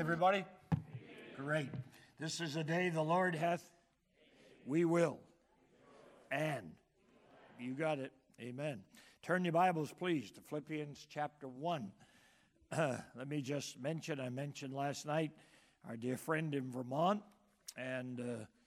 everybody? Great. This is a day the Lord hath. We will. And you got it. Amen. Turn your Bibles, please, to Philippians chapter 1. Let me just mention, I mentioned last night our dear friend in Vermont, and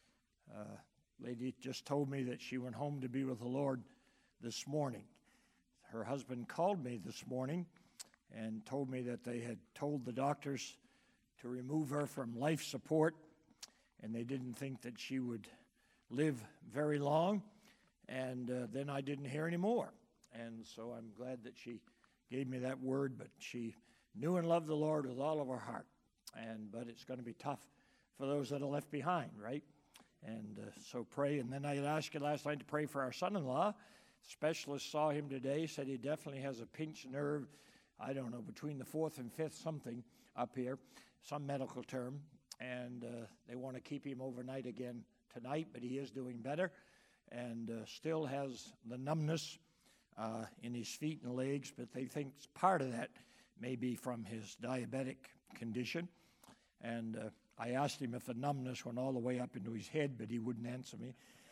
lady just told me that she went home to be with the Lord this morning. Her husband called me this morning and told me that they had told the doctors to remove her from life support, and they didn't think that she would live very long, and then I didn't hear any more. And so I'm glad that she gave me that word, but she knew and loved the Lord with all of her heart. But it's going to be tough for those that are left behind, right? And so pray. And then I had asked you last night to pray for our son-in-law. Specialist saw him today, said he definitely has a pinched nerve, I don't know, between the fourth and fifth something up here, some medical term. And they want to keep him overnight again tonight, but he is doing better and still has the numbness in his feet and legs, but they think part of that may be from his diabetic condition. And I asked him if the numbness went all the way up into his head, but he wouldn't answer me.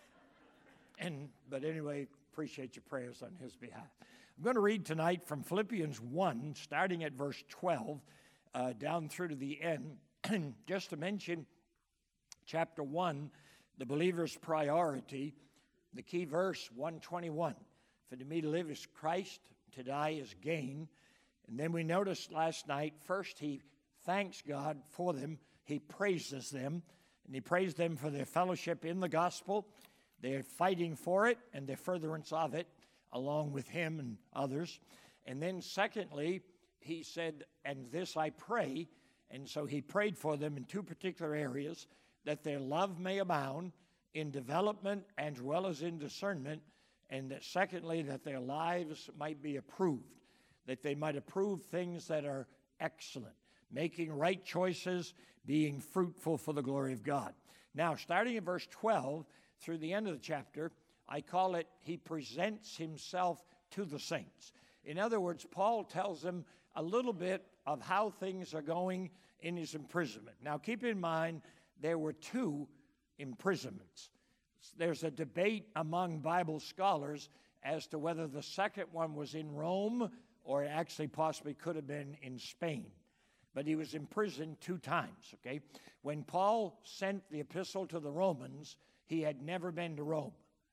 But anyway, appreciate your prayers on his behalf. I'm going to read tonight from Philippians 1, starting at verse 12, down through to the end. Just to mention, chapter 1, the believer's priority, the key verse, 121. For to me to live is Christ, to die is gain. And then we noticed last night, first he thanks God for them, he praises them, and he praised them for their fellowship in the gospel. They're fighting for it and their furtherance of it, along with him and others. And then secondly, he said, and this I pray, and so he prayed for them in two particular areas, that their love may abound in development as well as in discernment, and that secondly, that their lives might be approved, that they might approve things that are excellent, making right choices, being fruitful for the glory of God. Now, starting in verse 12 through the end of the chapter, I call it, he presents himself to the saints. In other words, Paul tells them a little bit of how things are going in his imprisonment. Now, keep in mind, there were two imprisonments. There's a debate among Bible scholars as to whether the second one was in Rome or it actually possibly could have been in Spain. But he was imprisoned two times, okay? When Paul sent the epistle to the Romans, he had never been to Rome.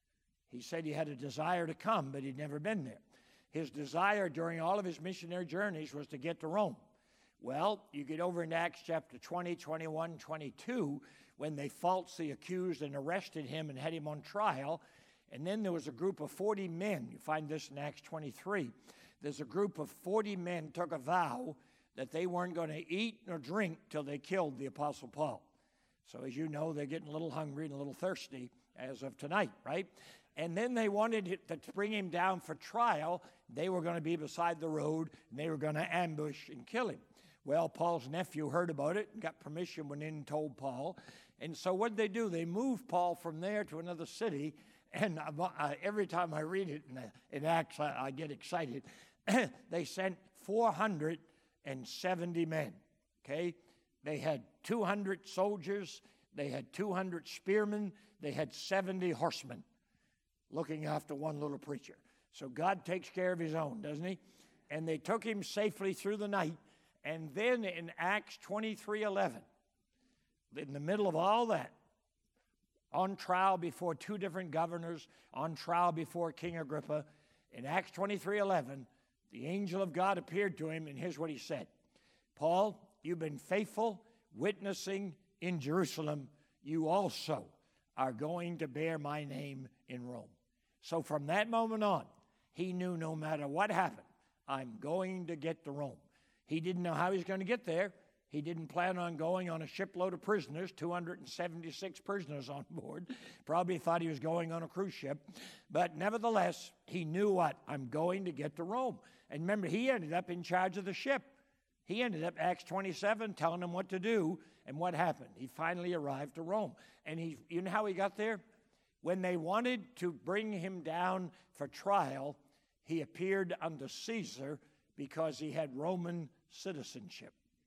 He said he had a desire to come, but he'd never been there. His desire during all of his missionary journeys was to get to Rome. Well, you get over in Acts chapter 20, 21, 22, when they falsely accused and arrested him and had him on trial. And then there was a group of 40 men. You find this in Acts 23. There's a group of 40 men took a vow that they weren't going to eat nor drink till they killed the Apostle Paul. So as you know, they're getting a little hungry and a little thirsty as of tonight, right? And then they wanted to bring him down for trial. They were going to be beside the road, and they were going to ambush and kill him. Well, Paul's nephew heard about it and got permission, went in and told Paul. And so what did they do? They moved Paul from there to another city. And every time I read it in Acts, I get excited. They sent 470 men, okay? They had 200 soldiers. They had 200 spearmen. They had 70 horsemen looking after one little preacher. So God takes care of his own, doesn't he? And they took him safely through the night. And then in Acts 23:11, in the middle of all that, on trial before two different governors, on trial before King Agrippa, in Acts 23:11, the angel of God appeared to him, and here's what he said. Paul, you've been faithful, witnessing in Jerusalem. You also are going to bear my name in Rome. So from that moment on, he knew no matter what happened, I'm going to get to Rome. He didn't know how he was going to get there. He didn't plan on going on a shipload of prisoners, 276 prisoners on board. Probably thought he was going on a cruise ship. But nevertheless, he knew what? I'm going to get to Rome. And remember, he ended up in charge of the ship. He ended up, Acts 27, telling them what to do. And what happened? He finally arrived to Rome. And you know how he got there? When they wanted to bring him down for trial, he appeared under Caesar because he had Roman citizenship.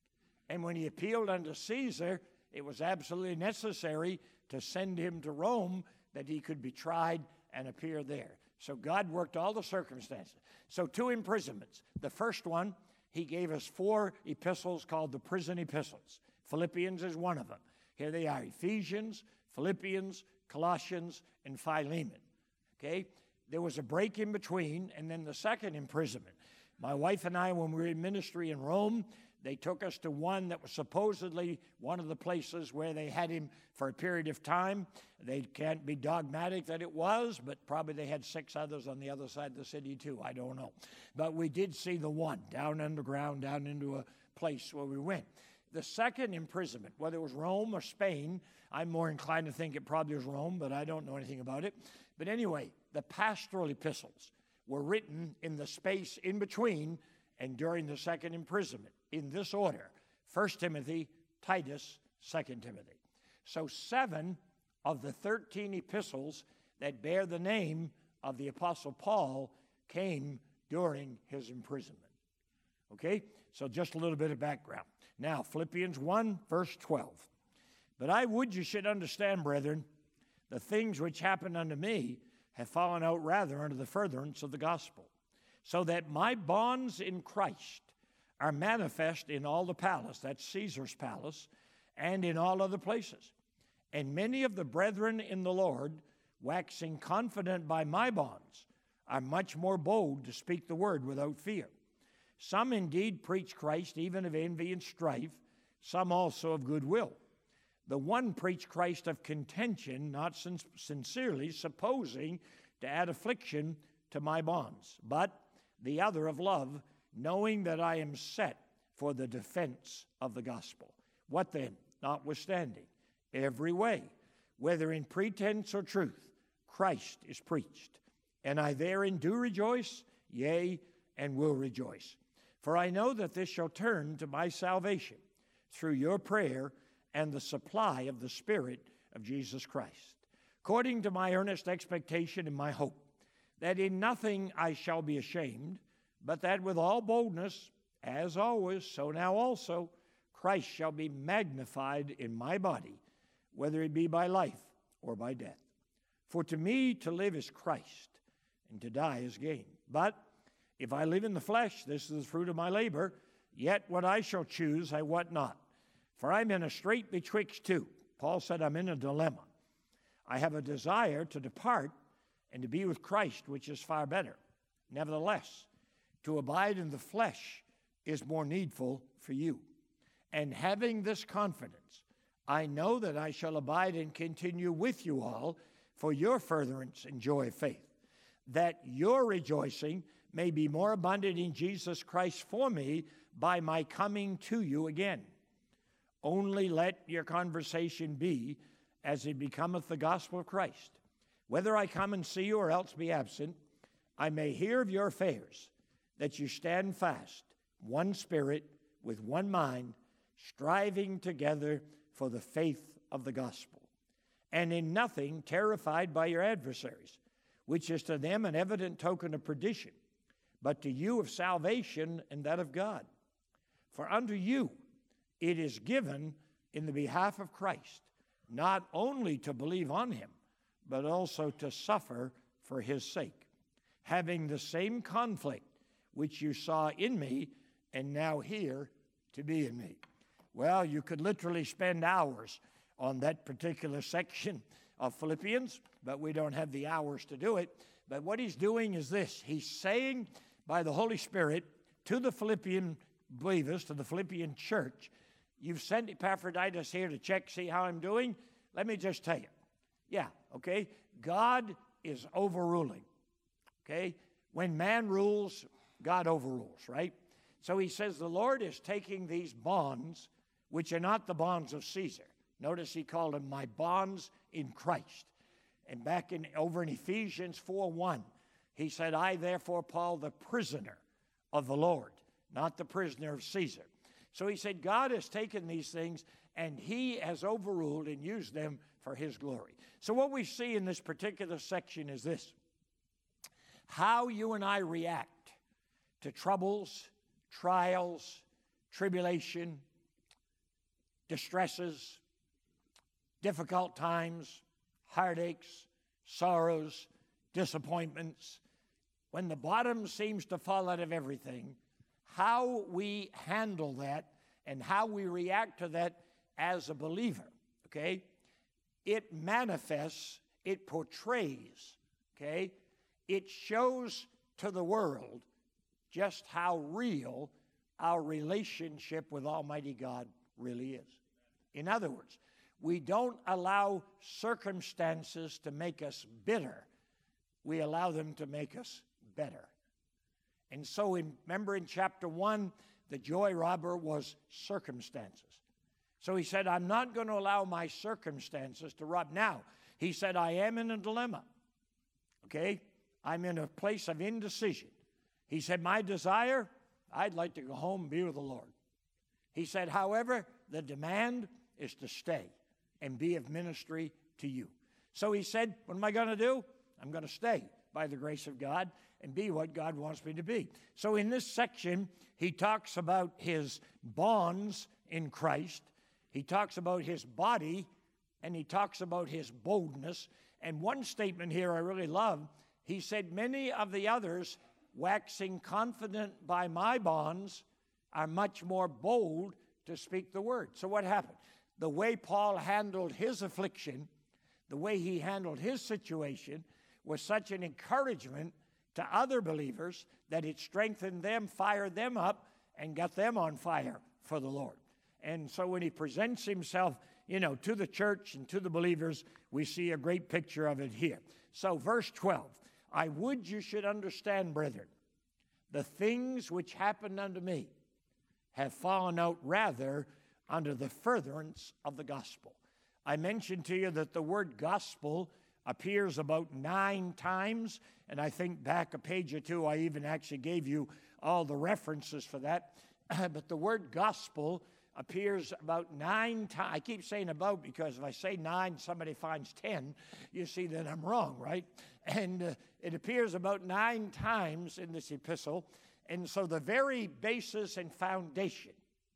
And when he appealed unto Caesar, it was absolutely necessary to send him to Rome that he could be tried and appear there. So God worked all the circumstances. So 2 imprisonments. The first one, he gave us 4 epistles called the prison epistles. Philippians is one of them. Here they are, Ephesians, Philippians, Colossians, and Philemon. Okay? There was a break in between, and then the second imprisonment. My wife and I, when we were in ministry in Rome, they took us to one that was supposedly one of the places where they had him for a period of time. They can't be dogmatic that it was, but probably they had 6 others on the other side of the city too. I don't know. But we did see the one down underground, down into a place where we went. The second imprisonment, whether it was Rome or Spain, I'm more inclined to think it probably was Rome, but I don't know anything about it. But anyway, the pastoral epistles were written in the space in between and during the second imprisonment, in this order: 1 Timothy, Titus, 2 Timothy. So 7 of the 13 epistles that bear the name of the Apostle Paul came during his imprisonment. Okay? So just a little bit of background. Now, Philippians 1, verse 12. But I would you should understand, brethren, the things which happened unto me have fallen out rather unto the furtherance of the gospel, so that my bonds in Christ are manifest in all the palace, that's Caesar's palace, and in all other places. And many of the brethren in the Lord, waxing confident by my bonds, are much more bold to speak the word without fear. Some indeed preach Christ even of envy and strife, some also of goodwill. The one preached Christ of contention, not sincerely, supposing to add affliction to my bonds, but the other of love, knowing that I am set for the defense of the gospel. What then? Notwithstanding, every way, whether in pretense or truth, Christ is preached, and I therein do rejoice, yea, and will rejoice. For I know that this shall turn to my salvation through your prayer and the supply of the Spirit of Jesus Christ, according to my earnest expectation and my hope, that in nothing I shall be ashamed, but that with all boldness, as always, so now also, Christ shall be magnified in my body, whether it be by life or by death. For to me to live is Christ, and to die is gain. But if I live in the flesh, this is the fruit of my labor, yet what I shall choose I wot not. For I'm in a strait betwixt two. Paul said, I'm in a dilemma. I have a desire to depart and to be with Christ, which is far better. Nevertheless, to abide in the flesh is more needful for you. And having this confidence, I know that I shall abide and continue with you all for your furtherance and joy of faith, that your rejoicing may be more abundant in Jesus Christ for me by my coming to you again. Only let your conversation be as it becometh the gospel of Christ. Whether I come and see you or else be absent, I may hear of your affairs, that you stand fast, one spirit, with one mind, striving together for the faith of the gospel, and in nothing terrified by your adversaries, which is to them an evident token of perdition, but to you of salvation and that of God. For unto you it is given in the behalf of Christ, not only to believe on him, but also to suffer for his sake, having the same conflict which you saw in me and now hear to be in me. Well, you could literally spend hours on that particular section of Philippians, but we don't have the hours to do it. But what he's doing is this. He's saying by the Holy Spirit to the Philippian believers, to the Philippian church, you've sent Epaphroditus here to check, see how I'm doing. Let me just tell you. Yeah, okay? God is overruling, okay? When man rules, God overrules, right? So he says the Lord is taking these bonds, which are not the bonds of Caesar. Notice he called them my bonds in Christ. And back over in Ephesians 4:1, he said, I therefore, Paul, the prisoner of the Lord, not the prisoner of Caesar. So he said God has taken these things and he has overruled and used them for his glory. So what we see in this particular section is this. How you and I react to troubles, trials, tribulation, distresses, difficult times, heartaches, sorrows, disappointments, when the bottom seems to fall out of everything, how we handle that and how we react to that as a believer, okay? It manifests, it portrays, okay? It shows to the world just how real our relationship with Almighty God really is. In other words, we don't allow circumstances to make us bitter. We allow them to make us better. And so remember in chapter 1, the joy robber was circumstances. So he said, I'm not going to allow my circumstances to rob. Now, he said, I am in a dilemma. Okay? I'm in a place of indecision. He said, my desire, I'd like to go home and be with the Lord. He said, however, the demand is to stay and be of ministry to you. So he said, what am I going to do? I'm going to stay by the grace of God and be what God wants me to be. So in this section, he talks about his bonds in Christ. He talks about his body, and he talks about his boldness. And one statement here I really love, he said, many of the others, waxing confident by my bonds, are much more bold to speak the word. So what happened? The way Paul handled his affliction, the way he handled his situation, was such an encouragement to other believers that it strengthened them, fired them up, and got them on fire for the Lord. And so when he presents himself, to the church and to the believers, we see a great picture of it here. So verse 12, I would you should understand, brethren, the things which happened unto me have fallen out rather under the furtherance of the gospel. I mentioned to you that the word gospel appears about 9 times, and I think back a page or two I even actually gave you all the references for that. But the word gospel appears about 9 times. I keep saying about because if I say 9, somebody finds 10, you see that I'm wrong, right? And it appears about 9 times in this epistle. And so the very basis and foundation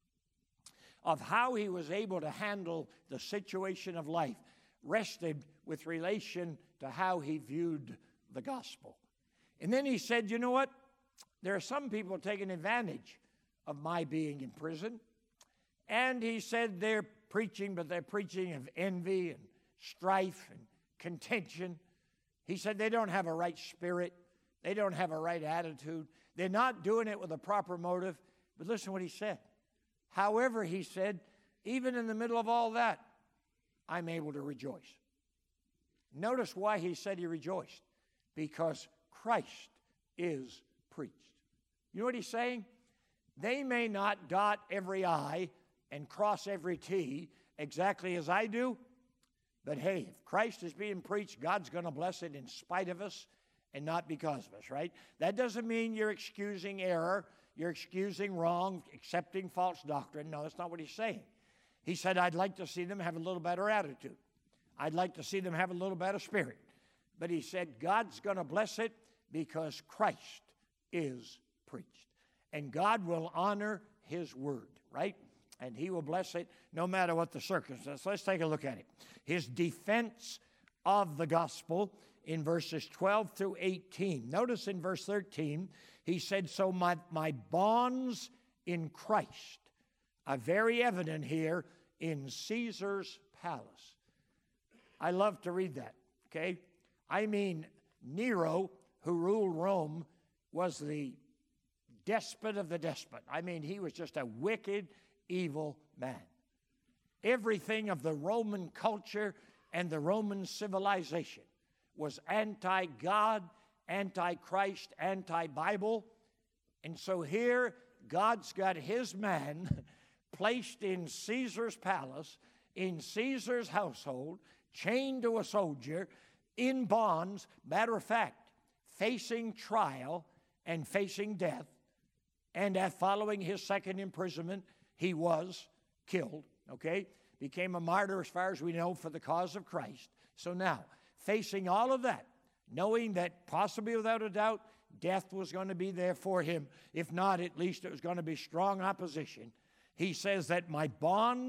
of how he was able to handle the situation of life rested with relation to how he viewed the gospel. And then he said, you know what? There are some people taking advantage of my being in prison. And he said they're preaching, but they're preaching of envy and strife and contention. He said they don't have a right spirit. They don't have a right attitude. They're not doing it with a proper motive. But listen what he said. However, he said, even in the middle of all that, I'm able to rejoice. Notice why he said he rejoiced. Because Christ is preached. You know what he's saying? They may not dot every I and cross every T exactly as I do, but hey, if Christ is being preached, God's going to bless it in spite of us and not because of us, right? That doesn't mean you're excusing error, you're excusing wrong, accepting false doctrine. No, that's not what he's saying. He said, I'd like to see them have a little better attitude. I'd like to see them have a little better spirit. But he said, God's going to bless it because Christ is preached. And God will honor his word, right? And he will bless it no matter what the circumstance. Let's take a look at it. His defense of the gospel in verses 12 through 18. Notice in verse 13, he said, so my bonds in Christ are very evident here in Caesar's palace. I love to read that, okay? I mean, Nero, who ruled Rome, was the despot of the despot. I mean, he was just a wicked, evil man. Everything of the Roman culture and the Roman civilization was anti-God, anti-Christ, anti-Bible. And so here, God's got his man placed in Caesar's palace, in Caesar's household, chained to a soldier, in bonds, matter of fact, facing trial and facing death. And following his second imprisonment, he was killed, okay? Became a martyr as far as we know for the cause of Christ. So now, facing all of that, knowing that possibly without a doubt, death was going to be there for him. If not, at least it was going to be strong opposition. He says that my bonds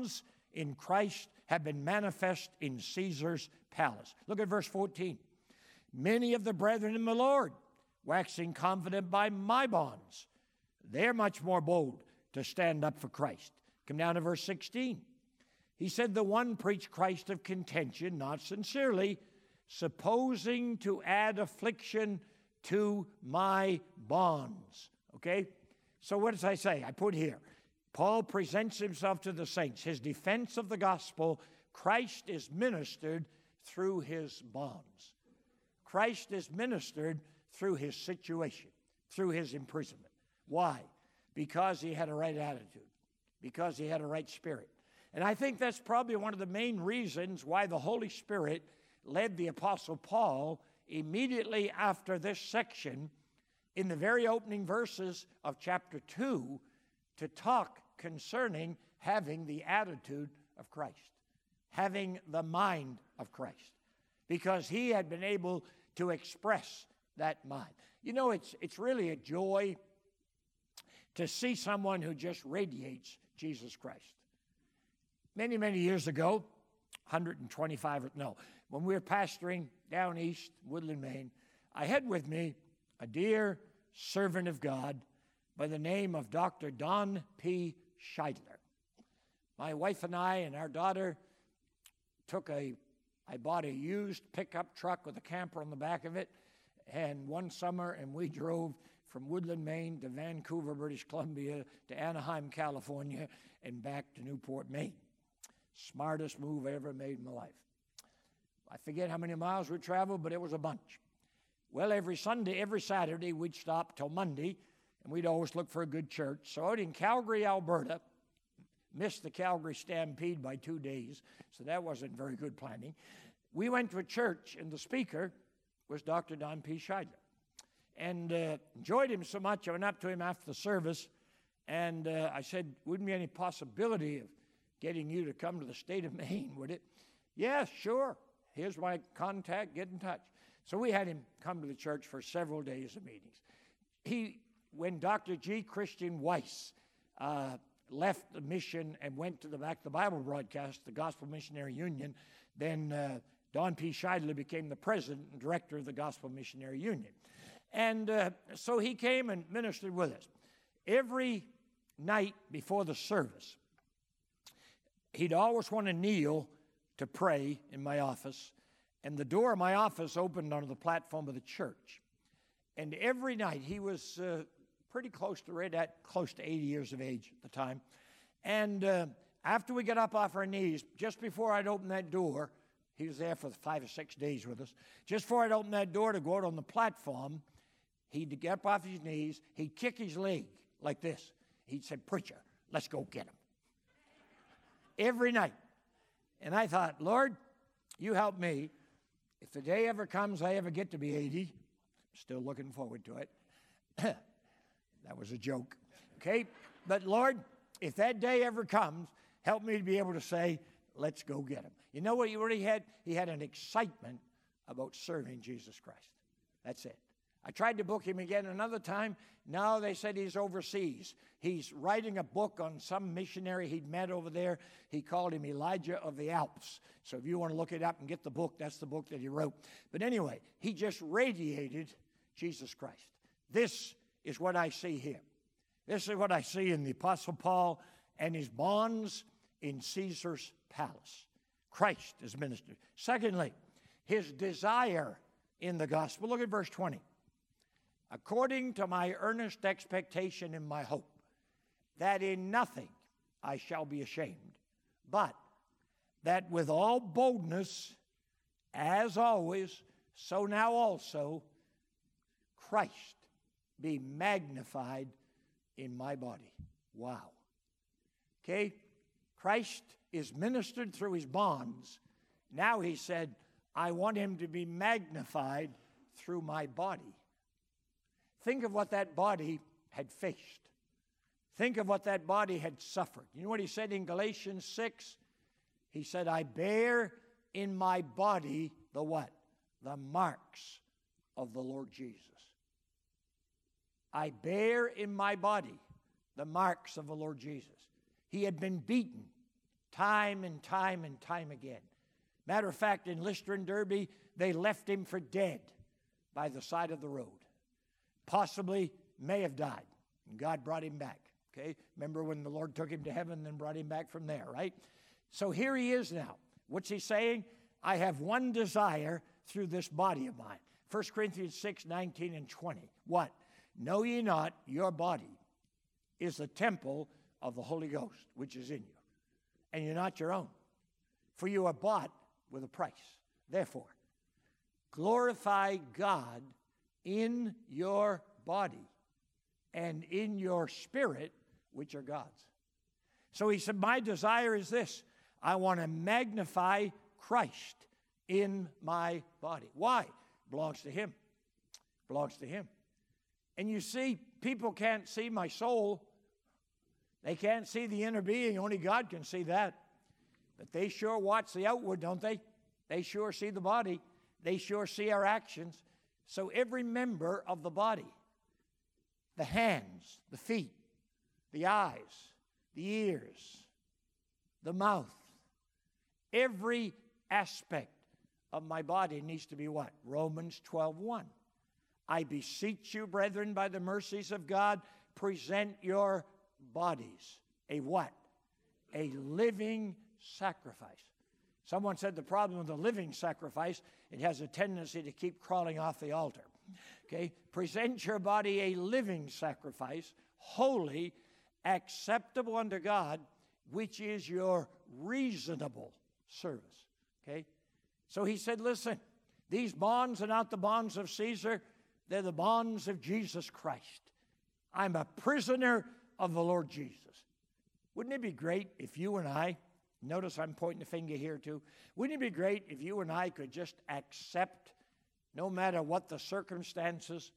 in Christ have been manifest in Caesar's palace. Look at verse 14. Many of the brethren in the Lord, waxing confident by my bonds, they're much more bold to stand up for Christ. Come down to verse 16. He said, the one preached Christ of contention, not sincerely, supposing to add affliction to my bonds. Okay? So what does I say? I put here, Paul presents himself to the saints. His defense of the gospel, Christ is ministered through his bonds. Christ is ministered through his situation, through his imprisonment. Why? Because he had a right attitude, because he had a right spirit. And I think that's probably one of the main reasons why the Holy Spirit led the Apostle Paul immediately after this section, in the very opening verses of chapter 2, to talk concerning having the attitude of Christ, having the mind of Christ, because he had been able to express that mind. You know, it's really a joy to see someone who just radiates Jesus Christ. Many, many years ago, when we were pastoring down east, Woodland, Maine, I had with me a dear servant of God by the name of Dr. Don P. Scheidler. My wife and I and our daughter I bought a used pickup truck with a camper on the back of it, and one summer, and we drove from Woodland, Maine to Vancouver, British Columbia, to Anaheim, California, and back to Newport, Maine. Smartest move I ever made in my life. I forget how many miles we traveled, but it was a bunch. Well, every Saturday, we'd stop till Monday, and we'd always look for a good church. So out in Calgary, Alberta, missed the Calgary Stampede by 2 days, so that wasn't very good planning. We went to a church, and the speaker was Dr. Don P. Scheidler. And enjoyed him so much, I went up to him after the service, and I said, wouldn't be any possibility of getting you to come to the state of Maine, would it? Yeah, sure. Here's my contact, get in touch. So we had him come to the church for several days of meetings. When Dr. G. Christian Weiss left the mission and went to the Back to the Bible broadcast, the Gospel Missionary Union, then Don P. Scheidler became the president and director of the Gospel Missionary Union. And so he came and ministered with us. Every night before the service, he'd always want to kneel to pray in my office, and the door of my office opened onto the platform of the church. And every night, he was pretty close to 80 years of age at the time. And after we got up off our knees, just before I'd open that door, he was there for 5 or 6 days with us. Just before I'd open that door to go out on the platform, he'd get up off his knees, he'd kick his leg like this. He'd say, "Preacher, let's go get him." Every night. And I thought, Lord, you help me. If the day ever comes I ever get to be 80, I'm still looking forward to it. That was a joke, okay? But Lord, if that day ever comes, help me to be able to say, let's go get him. You know what he already had? He had an excitement about serving Jesus Christ. That's it. I tried to book him again another time. Now they said he's overseas. He's writing a book on some missionary he'd met over there. He called him Elijah of the Alps. So if you want to look it up and get the book, that's the book that he wrote. But anyway, he just radiated Jesus Christ. This is what I see here. This is what I see in the Apostle Paul and his bonds in Caesar's palace. Christ is ministered. Secondly, his desire in the gospel. Look at verse 20. According to my earnest expectation and my hope, that in nothing I shall be ashamed, but that with all boldness, as always, so now also, Christ be magnified in my body. Wow. Okay? Christ is ministered through his bonds. Now he said, I want him to be magnified through my body. Think of what that body had faced. Think of what that body had suffered. You know what he said in Galatians 6? He said, I bear in my body the what? The marks of the Lord Jesus. I bear in my body the marks of the Lord Jesus. He had been beaten time and time and time again. Matter of fact, in Lister and Derby, they left him for dead by the side of the road. Possibly may have died, and God brought him back. Okay? Remember when the Lord took him to heaven and then brought him back from there, right? So here he is now. What's he saying? I have one desire through this body of mine. 1 Corinthians 6, 19 and 20. What? Know ye not your body is the temple of the Holy Ghost, which is in you, and you're not your own. For you are bought with a price. Therefore, glorify God in your body and in your spirit, which are God's. So he said, my desire is this. I want to magnify Christ in my body. Why? Belongs to him. Belongs to him. And you see, people can't see my soul. They can't see the inner being. Only God can see that. But they sure watch the outward, don't they? They sure see the body. They sure see our actions. So every member of the body, the hands, the feet, the eyes, the ears, the mouth, every aspect of my body needs to be what? Romans 12:1. I beseech you, brethren, by the mercies of God, present your bodies a what? A living sacrifice. Someone said the problem with the living sacrifice, it has a tendency to keep crawling off the altar. Okay? Present your body a living sacrifice, holy, acceptable unto God, which is your reasonable service. Okay? So he said, listen, these bonds are not the bonds of Caesar, they're the bonds of Jesus Christ. I'm a prisoner of the Lord Jesus. Wouldn't it be great if you and I, notice I'm pointing the finger here too, wouldn't it be great if you and I could just accept, no matter what the circumstances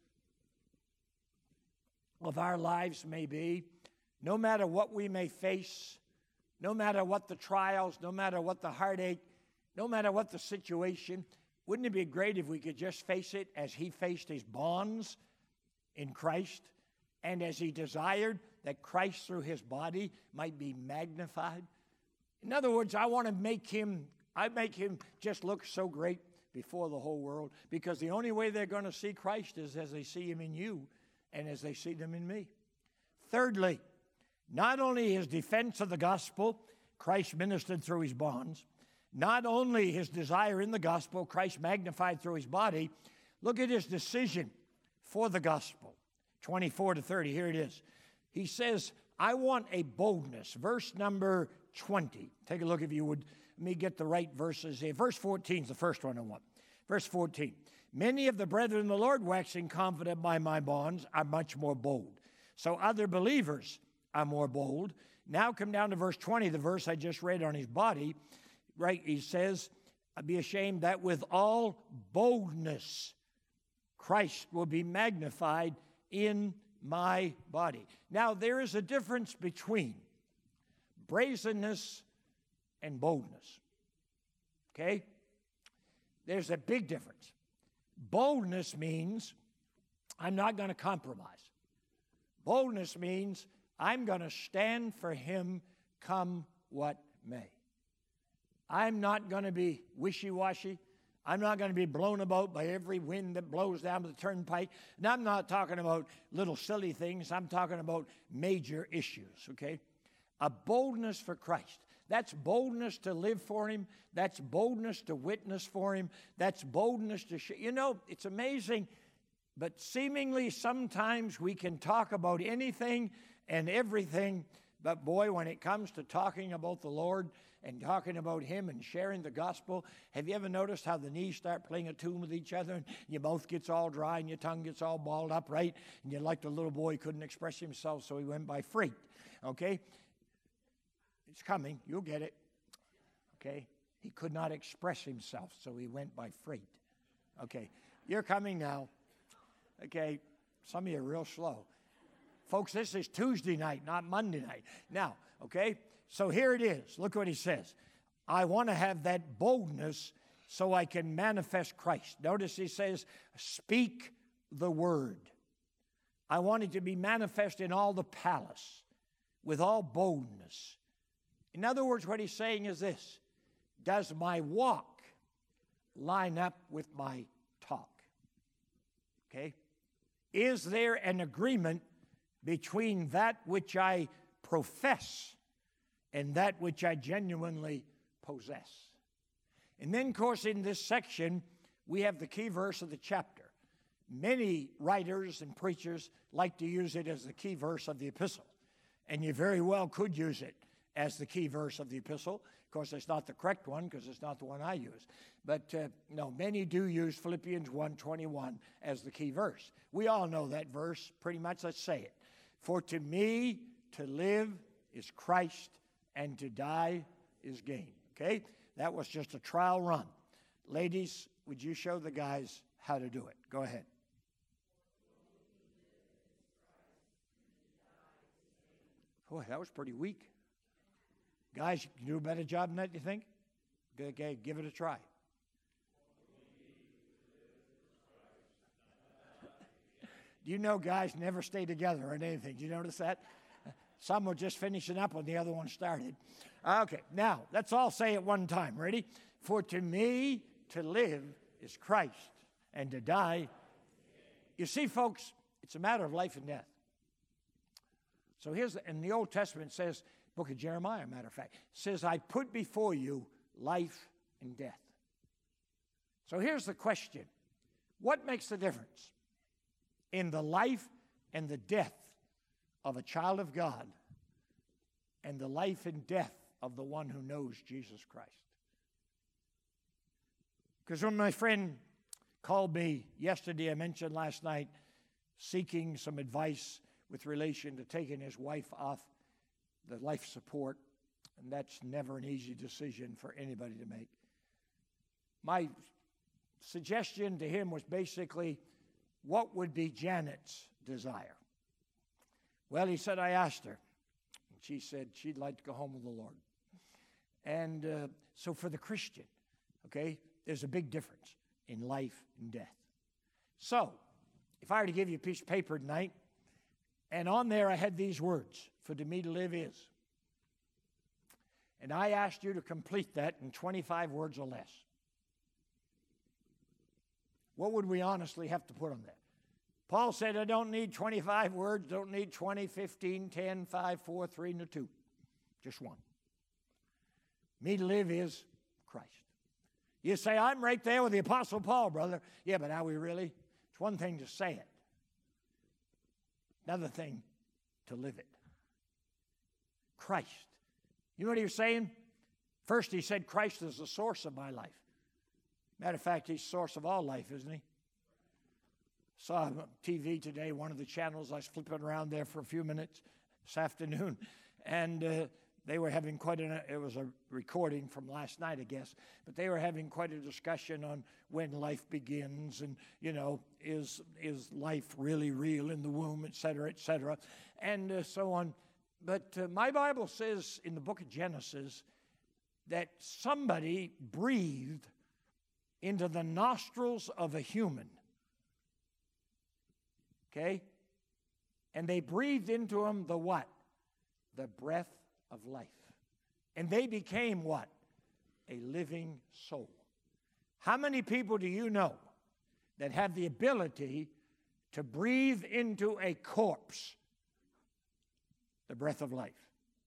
of our lives may be, no matter what we may face, no matter what the trials, no matter what the heartache, no matter what the situation, wouldn't it be great if we could just face it as he faced his bonds in Christ and as he desired that Christ through his body might be magnified? In other words, I make him just look so great before the whole world, because the only way they're going to see Christ is as they see him in you and as they see them in me. Thirdly, not only his defense of the gospel, Christ ministered through his bonds, not only his desire in the gospel, Christ magnified through his body, look at his decision for the gospel. 24 to 30, here it is. He says, I want a boldness. Verse number 20. Take a look if you would. Let me get the right verses here. Verse 14 is the first one I want. Verse 14. Many of the brethren in the Lord, waxing confident by my bonds, are much more bold. So other believers are more bold. Now come down to verse 20, the verse I just read on his body. Right, he says, be ashamed that with all boldness Christ will be magnified in my body. Now, there is a difference between brazenness and boldness. Okay? There's a big difference. Boldness means I'm not going to compromise. Boldness means I'm going to stand for him come what may. I'm not going to be wishy-washy. I'm not going to be blown about by every wind that blows down the turnpike. And I'm not talking about little silly things. I'm talking about major issues, okay? A boldness for Christ. That's boldness to live for him. That's boldness to witness for him. That's boldness to share. You know, it's amazing, but seemingly sometimes we can talk about anything and everything, but boy, when it comes to talking about the Lord and talking about him and sharing the gospel, have you ever noticed how the knees start playing a tune with each other and your mouth gets all dry and your tongue gets all balled up, right? And you're like the little boy couldn't express himself, so he went by freight, okay? It's coming. You'll get it, okay? He could not express himself, so he went by freight. Okay, you're coming now. Okay, some of you are real slow. Folks, this is Tuesday night, not Monday night. Now, okay, so here it is. Look what he says. I want to have that boldness so I can manifest Christ. Notice he says, speak the word. I want it to be manifest in all the palace with all boldness. In other words, what he's saying is this: does my walk line up with my talk? Okay? Is there an agreement between that which I profess and that which I genuinely possess? And then, of course, in this section, we have the key verse of the chapter. Many writers and preachers like to use it as the key verse of the epistle, and you very well could use it as the key verse of the epistle. Of course, it's not the correct one because it's not the one I use. But no, many do use Philippians 1:21 as the key verse. We all know that verse pretty much. Let's say it. For to me to live is Christ, and to die is gain. Okay? That was just a trial run. Ladies, would you show the guys how to do it? Go ahead. Boy, that was pretty weak. Guys, you can do a better job than that, you think? Okay, give it a try. Do you know guys never stay together on anything? Do you notice that? Some were just finishing up when the other one started. Okay, now, let's all say it one time. Ready? For to me to live is Christ, and to die. You see, folks, it's a matter of life and death. So here's, in the Old Testament says, book of Jeremiah, matter of fact, says, I put before you life and death. So here's the question. What makes the difference in the life and the death of a child of God and the life and death of the one who knows Jesus Christ? Because when my friend called me yesterday, I mentioned last night, seeking some advice with relation to taking his wife off the life support, and that's never an easy decision for anybody to make. My suggestion to him was basically, what would be Janet's desire? Well, he said, I asked her. And she said she'd like to go home with the Lord. And so for the Christian, okay, there's a big difference in life and death. So, if I were to give you a piece of paper tonight, and on there I had these words, for to me to live is. And I asked you to complete that in 25 words or less. What would we honestly have to put on that? Paul said, I don't need 25 words, don't need 20, 15, 10, 5, 4, 3, and 2. Just one. Me to live is Christ. You say, I'm right there with the Apostle Paul, brother. Yeah, but are we really? It's one thing to say it. Another thing to live it. Christ. You know what he was saying? First, he said, Christ is the source of my life. Matter of fact, he's the source of all life, isn't he? Saw on TV today, one of the channels, I was flipping around there for a few minutes this afternoon, and they were having it was a recording from last night, I guess, but they were having quite a discussion on when life begins and, is life really real in the womb, et cetera, and so on. But my Bible says in the book of Genesis that somebody breathed into the nostrils of a human, okay? And they breathed into him the what? The breath of life. And they became what? A living soul. How many people do you know that have the ability to breathe into a corpse the breath of life?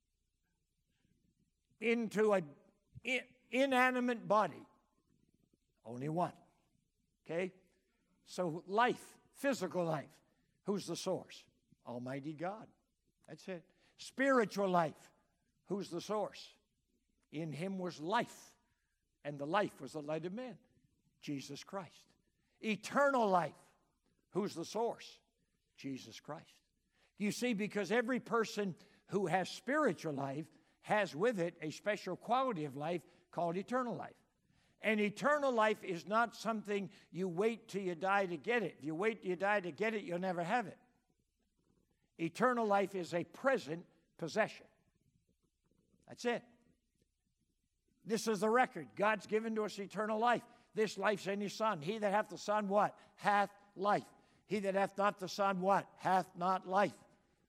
Into an inanimate body? Only one. Okay? So life, physical life, who's the source? Almighty God. That's it. Spiritual life, who's the source? In him was life, and the life was the light of men, Jesus Christ. Eternal life, who's the source? Jesus Christ. You see, because every person who has spiritual life has with it a special quality of life called eternal life. And eternal life is not something you wait till you die to get it. If you wait till you die to get it, you'll never have it. Eternal life is a present possession. That's it. This is the record. God's given to us eternal life. This life's in his Son. He that hath the Son, what? Hath life. He that hath not the Son, what? Hath not life.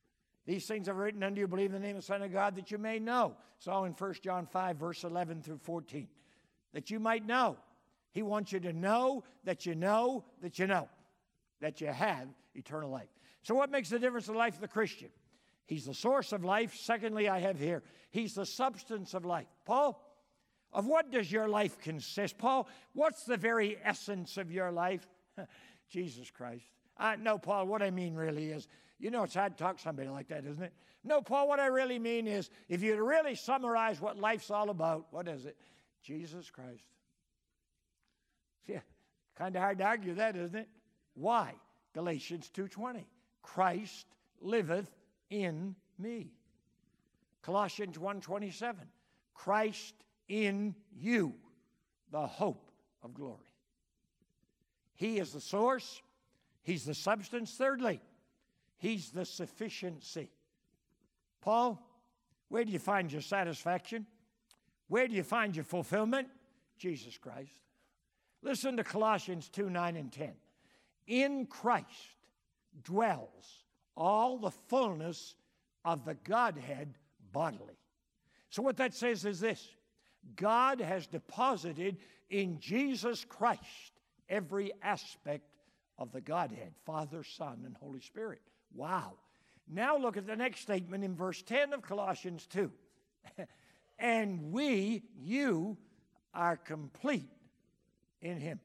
These things I've written unto you, believe in the name of the Son of God, that you may know. It's all in 1 John 5, verse 11 through 14. That you might know. He wants you to know that you know that you know that you have eternal life. So what makes the difference in the life of the Christian? He's the source of life. Secondly, I have here, he's the substance of life. Paul, of what does your life consist? Paul, what's the very essence of your life? Jesus Christ. No, Paul, what I mean really is, you know, it's hard to talk to somebody like that, isn't it? No, Paul, what I really mean is, if you really summarize what life's all about, what is it? Jesus Christ. Yeah, kind of hard to argue that, isn't it? Why? Galatians 2:20. Christ liveth in me. Colossians 1:27. Christ in you, the hope of glory. He is the source. He's the substance. Thirdly, he's the sufficiency. Paul, where do you find your satisfaction? Where do you find your fulfillment? Jesus Christ. Listen to Colossians 2:9 and 10. In Christ dwells all the fullness of the Godhead bodily. So what that says is this: God has deposited in Jesus Christ every aspect of the Godhead, Father, Son, and Holy Spirit. Wow. Now look at the next statement in verse 10 of Colossians 2. And you are complete in him.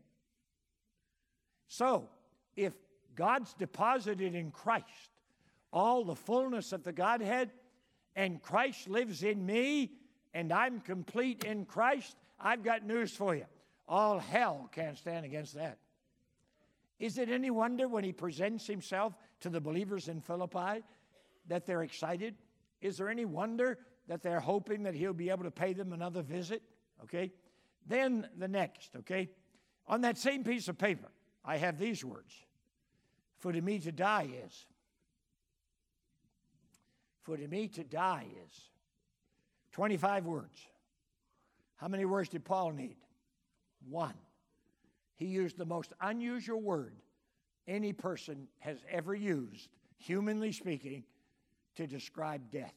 So, if God's deposited in Christ all the fullness of the Godhead, and Christ lives in me, and I'm complete in Christ, I've got news for you. All hell can't stand against that. Is it any wonder when he presents himself to the believers in Philippi that they're excited? Is there any wonder that they're hoping that he'll be able to pay them another visit? Okay? Then the next, okay? On that same piece of paper, I have these words. For to me to die is. For to me to die is. 25 words. How many words did Paul need? One. He used the most unusual word any person has ever used, humanly speaking, to describe death.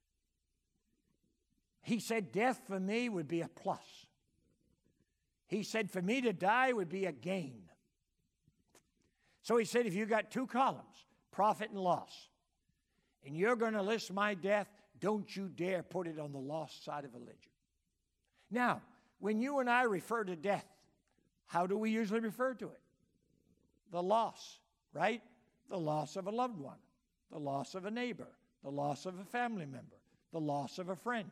He said death for me would be a plus. He said for me to die would be a gain. So he said if you got two columns, profit and loss, and you're going to list my death, don't you dare put it on the loss side of a ledger. Now, when you and I refer to death, how do we usually refer to it? The loss, right? The loss of a loved one, the loss of a neighbor, the loss of a family member, the loss of a friend.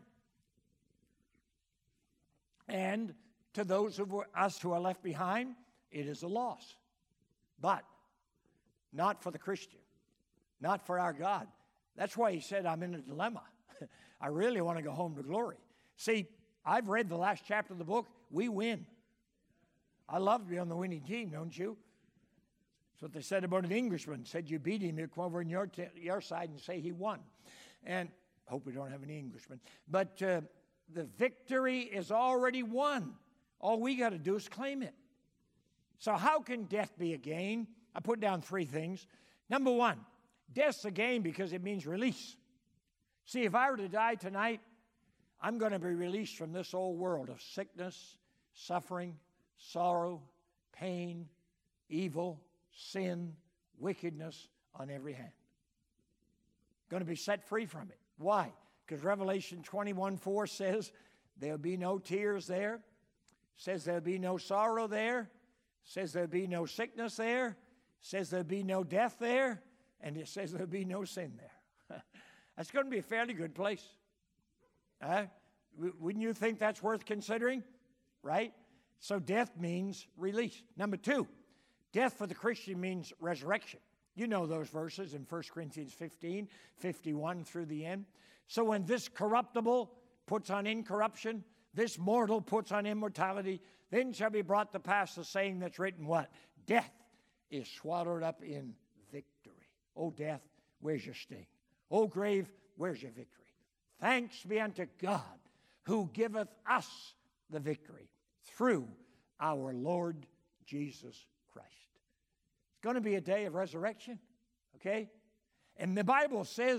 And to those of us who are left behind, it is a loss. But not for the Christian, not for our God. That's why he said, I'm in a dilemma. I really want to go home to glory. See, I've read the last chapter of the book. We win. I love to be on the winning team, don't you? That's what they said about an Englishman. Said you beat him, you come over on your side and say he won. And hope we don't have any Englishmen. But the victory is already won. All we got to do is claim it. So how can death be a gain? I put down three things. Number one, death's a gain because it means release. See, if I were to die tonight, I'm going to be released from this old world of sickness, suffering, sorrow, pain, evil, sin, wickedness on every hand. Going to be set free from it. Why? Because Revelation 21:4 says there'll be no tears there, says there'll be no sorrow there, says there'll be no sickness there, says there'll be no death there, and it says there'll be no sin there. That's going to be a fairly good place. Wouldn't you think that's worth considering? Right? So death means release. Number two, death for the Christian means resurrection. You know those verses in 1 Corinthians 15, 51 through the end. So when this corruptible puts on incorruption, this mortal puts on immortality, then shall be brought to pass the saying that's written, what? Death is swallowed up in victory. O death, where's your sting? O grave, where's your victory? Thanks be unto God who giveth us the victory through our Lord Jesus Christ. It's going to be a day of resurrection, okay? And the Bible says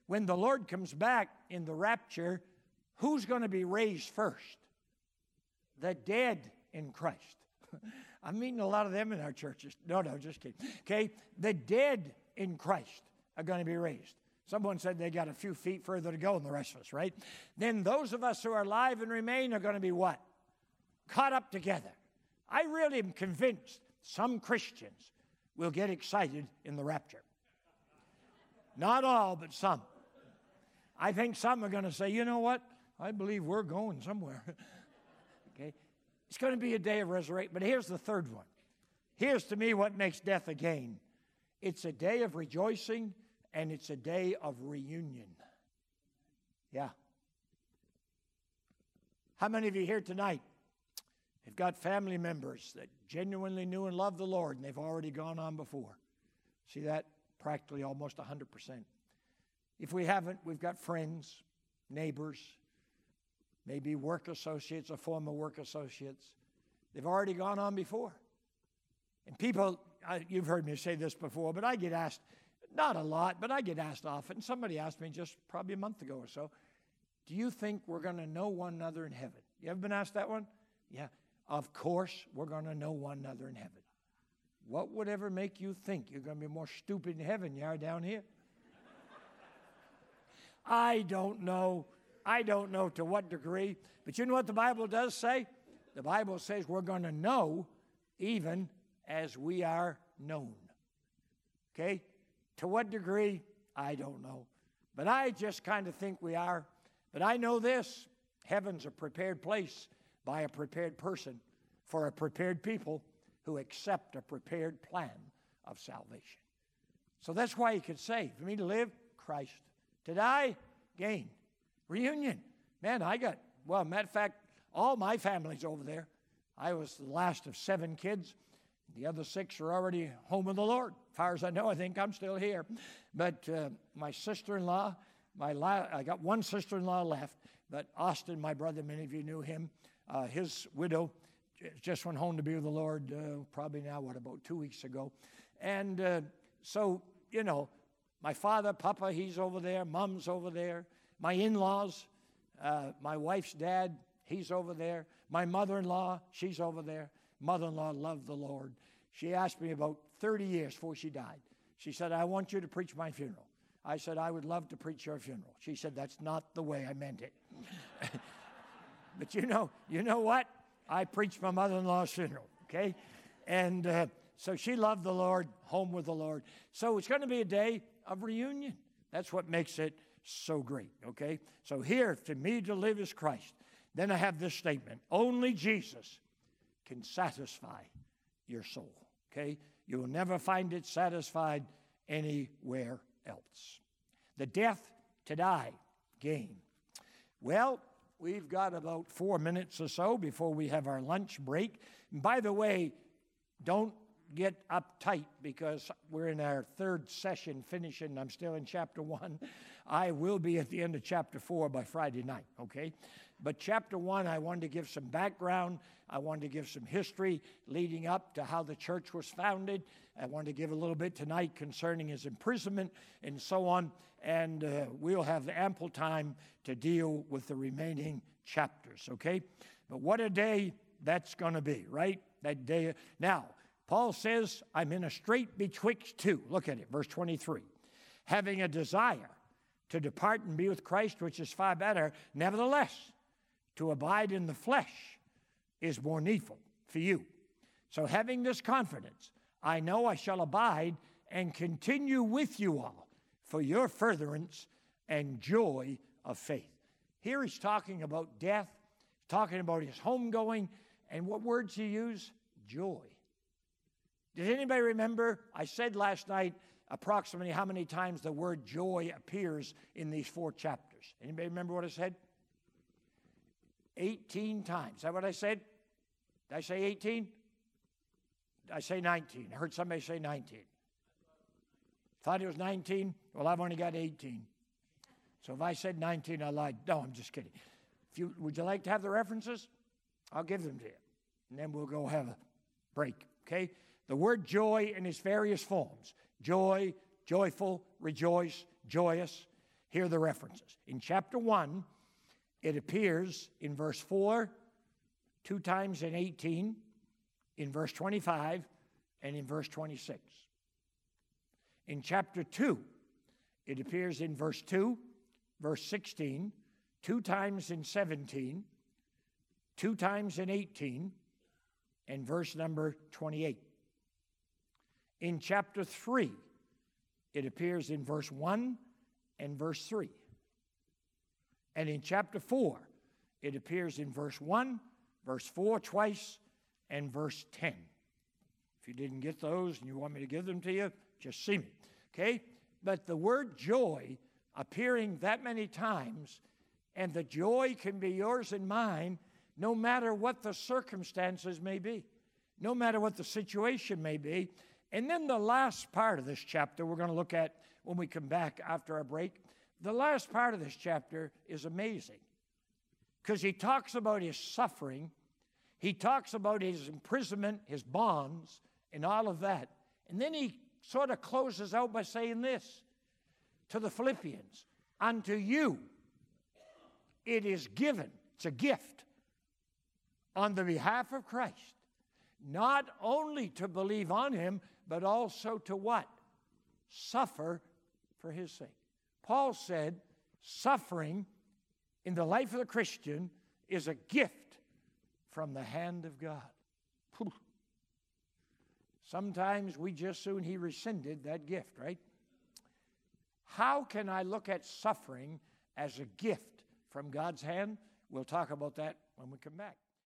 when the Lord comes back in the rapture, who's going to be raised first? The dead in Christ. I'm meeting a lot of them in our churches. No, just kidding. Okay, the dead in Christ are going to be raised. Someone said they got a few feet further to go than the rest of us, right? Then those of us who are alive and remain are going to be what? Caught up together. I really am convinced some Christians will get excited in the rapture. Not all, but some. I think some are going to say, you know what? I believe we're going somewhere. Okay? It's going to be a day of resurrection. But here's the third one. Here's to me what makes death a gain. It's a day of rejoicing, and it's a day of reunion. Yeah. How many of you here tonight have got family members that genuinely knew and loved the Lord, and they've already gone on before? See that? Practically almost 100%. If we haven't, we've got friends, neighbors, maybe work associates or former work associates. They've already gone on before. And people, you've heard me say this before, but I get asked, not a lot, but I get asked often. Somebody asked me just probably a month ago or so, do you think we're going to know one another in heaven? You ever been asked that one? Yeah. Of course, we're going to know one another in heaven. What would ever make you think you're going to be more stupid in heaven than you are down here? I don't know to what degree, but you know what the Bible does say? The Bible says we're going to know even as we are known. Okay? To what degree? I don't know. But I just kind of think we are. But I know this, heaven's a prepared place by a prepared person for a prepared people who accept a prepared plan of salvation. So that's why you could say, for me to live, Christ. To die, gain. Reunion. Man, matter of fact, all my family's over there. I was the last of 7 kids. The other 6 are already home with the Lord. As far as I know, I think I'm still here. But my sister-in-law, I got one sister-in-law left, but Austin, my brother, many of you knew him, his widow just went home to be with the Lord probably now, about 2 weeks ago. And so, my father, Papa, he's over there. Mom's over there. My in-laws, my wife's dad, he's over there. My mother-in-law, she's over there. Mother-in-law loved the Lord. She asked me about 30 years before she died. She said, I want you to preach my funeral. I said, I would love to preach your funeral. She said, that's not the way I meant it. But you know what? I preached my mother-in-law's funeral, okay? And so she loved the Lord, home with the Lord. So it's going to be a day of reunion. That's what makes it so great, okay? So here, to me to live is Christ. Then I have this statement, only Jesus can satisfy your soul, okay? You will never find it satisfied anywhere else. The death to die, gain. Well, we've got about 4 minutes or so before we have our lunch break. And by the way, don't get uptight because we're in our 3rd session finishing. I'm still in chapter 1. I will be at the end of chapter 4 by Friday night, okay? But chapter 1, I wanted to give some background. I wanted to give some history leading up to how the church was founded. I wanted to give a little bit tonight concerning his imprisonment and so on. And we'll have ample time to deal with the remaining chapters, okay? But what a day that's going to be, right? That day. Now, Paul says, I'm in a strait betwixt two. Look at it, verse 23. Having a desire to depart and be with Christ, which is far better. Nevertheless, to abide in the flesh is more needful for you. So having this confidence, I know I shall abide and continue with you all for your furtherance and joy of faith. Here he's talking about death, talking about his homegoing, and what words he used? Joy. Does anybody remember? I said last night approximately how many times the word joy appears in these 4 chapters. Anybody remember what I said? 18 times. Is that what I said? Did I say 18? Did I say 19? I heard somebody say 19. Thought it was 19? Well, I've only got 18. So if I said 19, I lied. No, I'm just kidding. Would you like to have the references? I'll give them to you. And then we'll go have a break, okay? The word joy in its various forms. Joy, joyful, rejoice, joyous. Here are the references. In chapter 1, it appears in verse 4, 2 times in 18, in verse 25, and in verse 26. In chapter 2, it appears in verse 2, verse 16, 2 times in 17, 2 times in 18, and verse number 28. In chapter 3, it appears in verse 1 and verse 3. And in chapter 4, it appears in verse 1, verse 4 twice, and verse 10. If you didn't get those and you want me to give them to you, just see me. Okay? But the word joy appearing that many times, and the joy can be yours and mine no matter what the circumstances may be, no matter what the situation may be. And then the last part of this chapter we're going to look at when we come back after our break. The last part of this chapter is amazing because he talks about his suffering. He talks about his imprisonment, his bonds, and all of that. And then he sort of closes out by saying this to the Philippians: unto you it is given, it's a gift, on the behalf of Christ, not only to believe on him, but also to what? Suffer for his sake. Paul said suffering in the life of the Christian is a gift from the hand of God. Whew. Sometimes we just soon he rescinded that gift, right? How can I look at suffering as a gift from God's hand? We'll talk about that when we come back.